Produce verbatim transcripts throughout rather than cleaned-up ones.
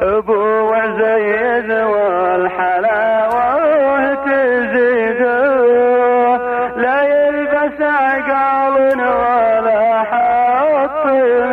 ابو زيد والحلاوة تزيد، لا يلبس عقال ولا حط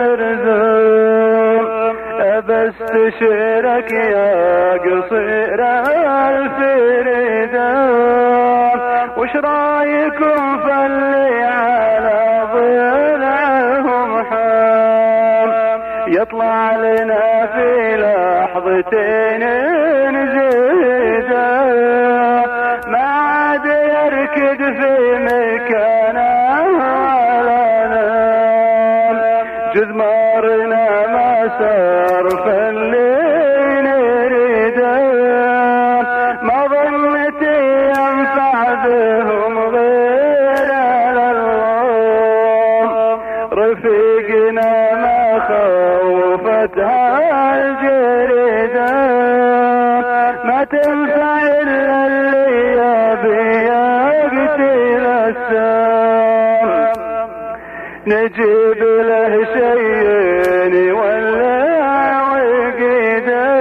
مرزوق. بستشيرك يا قصير الفريدة، وش رايكم في اللي على ضلعهم حام؟ يطلع لنا في لحظتين نزيده، ما عاد يركد في مكانه ولا نام. جذمارنا ما سار فاللي نريده، ما ظنت ينفع بهم غير على الغام. رفيقنا ما خوفتها الجريدة، ما تنفع إلا اللي يبي يقتل السام. نجيب له شيء ولا عقيدة،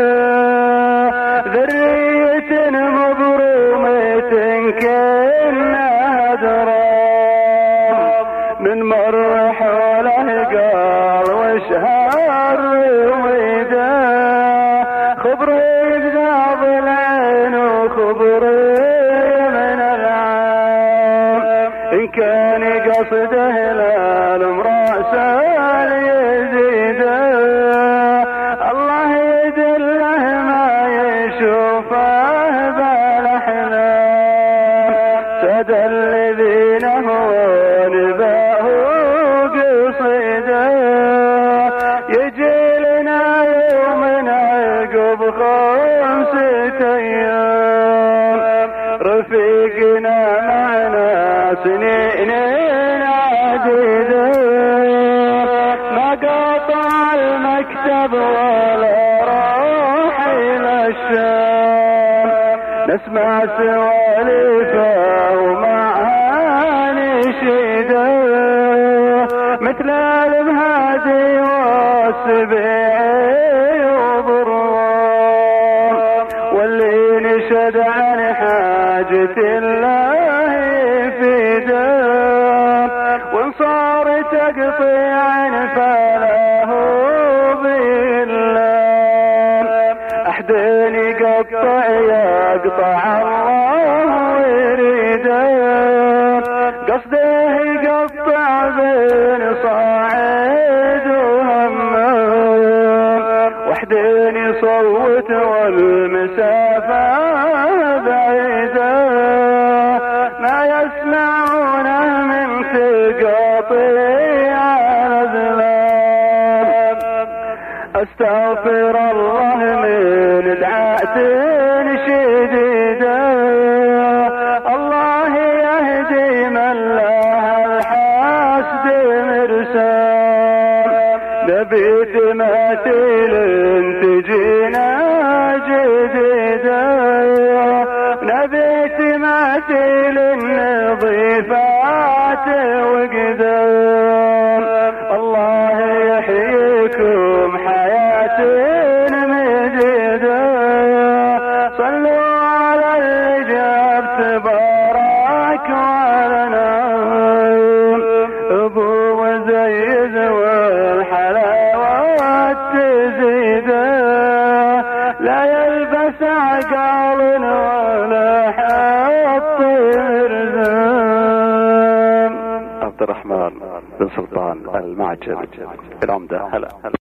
ذرية مبرومة كأنها درام. من مر حوله قال وشهر رويده، خبري بغاض العين وخبري من العام. إن كان قصده للمراسل يزيده، الله يدله ما يشوفه بالاحلام. ساد الذين هو نباه قصيده، يجي لنا يوم عقب خمسة ايام. رفيقنا معنا سنين عديدة، ما قطع المكتب ولا راح الى الشام. نسمع سوالفه ومعها نشيده، مثل المهادي والسبيعي وضروان. واللي نشد عن حاجة الله يفيده، وان صار تقطيعا فله بالله. احدين يقطع يقطع الله ويريده، قصده يقطع بين صاعد وهمام. وحدين يصوت والمسافة بعيدة، ما يسمعونه من تقاطيع الأزلام. استغفر الله من دعاة شديدة، الله يهدي من له الحسد مرسام. نبي تماثيل تجينا جديدة، نبي تماثيل نظيفات وقدام. الله يحييكم حياة مجيدة، صلوا على اللي جاب تبارك ولنا. ابو زيد والحلاوة تزيده، لا يلبس عقال ولا حط مرزام. عبد الرحمن بن سلطان المعجل العمدة. هلا